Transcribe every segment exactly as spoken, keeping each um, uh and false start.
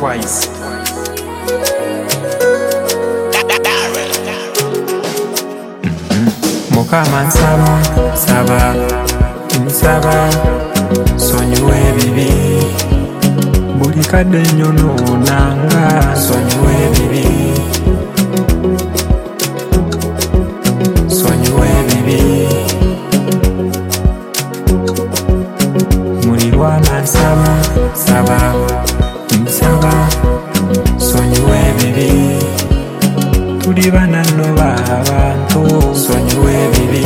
twice. Mukama nsaba, nsaba, nsaba, nsonyiwa ebibi. Buli kadde nyonoonanga, nsonyiwa ebibi. Nsonyiwa ebibi. Mulirwana nsaba, nsaba, nsaba, nsonyiwa ebibi. Tuli bananno b'abantu, nsonyiwa ebibi.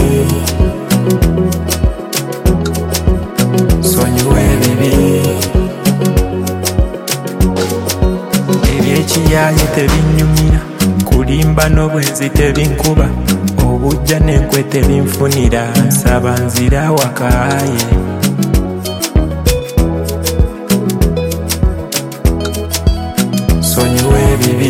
Nsonyiwa ebibi. Eby'ekiyaaye tebinyumira, kulimba n'obwenzi tebinkuba, obujja n'enkwe tebinfunira, nsaba nzira wakaaye. Nsonyiwa ebibi.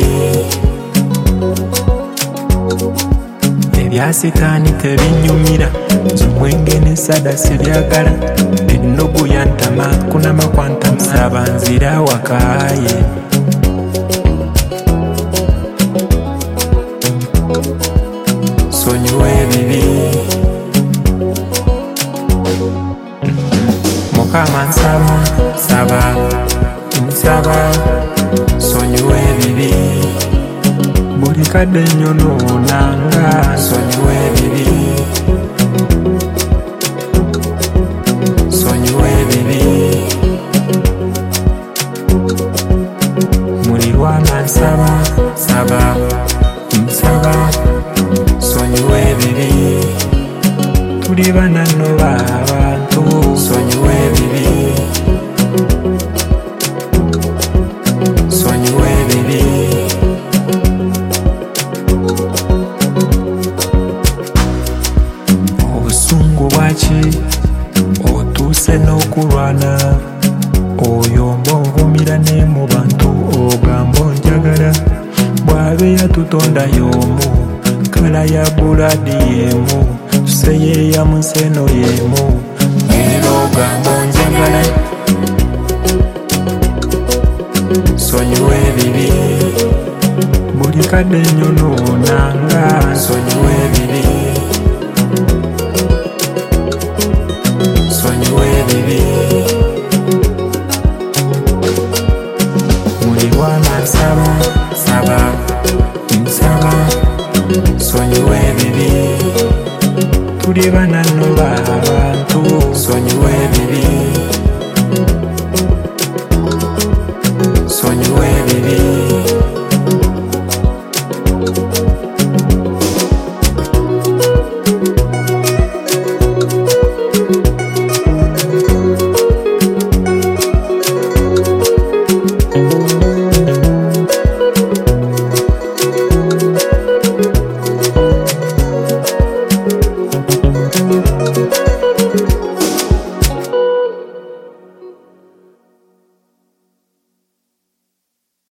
Ebya sitaani tebinyumira, omwenge n'essada sibyagala, ennogu yantama kunama kwantama, nsaba nzira wakaaye. Nsonyiwa ebibi. Mukama nsaba, nsaba, nsaba, nsonyiwa ebibi. Buli kadde nyonoonanga, nsonyiwa ebibi. Nsonyiwa ebibi. Mulirwana nsaba, nsaba, nsaba, nsonyiwa ebibi. Tuli bananno b'abantu, nsonyiwa ebibi. Nsonyiwa ebibi. Obusungu bwaki otuuse n'okulwana, oyomba onvumira ne mu bantu ogamba onjagala, bw'abe yatutonda y'omu, kala ya buladi y'emu, tuseyeeya mu nseno y'emu, era ogamba onjagala. Nsonyiwa ebibi. Buli kadde nyonoonanga, nsonyiwa ebibi. Nsonyiwa ebibi. Mulirwana nsaba, nsaba, nsaba, nsonyiwa ebibi. Tuli bananno b'abantu, nsonyiwa ebibi.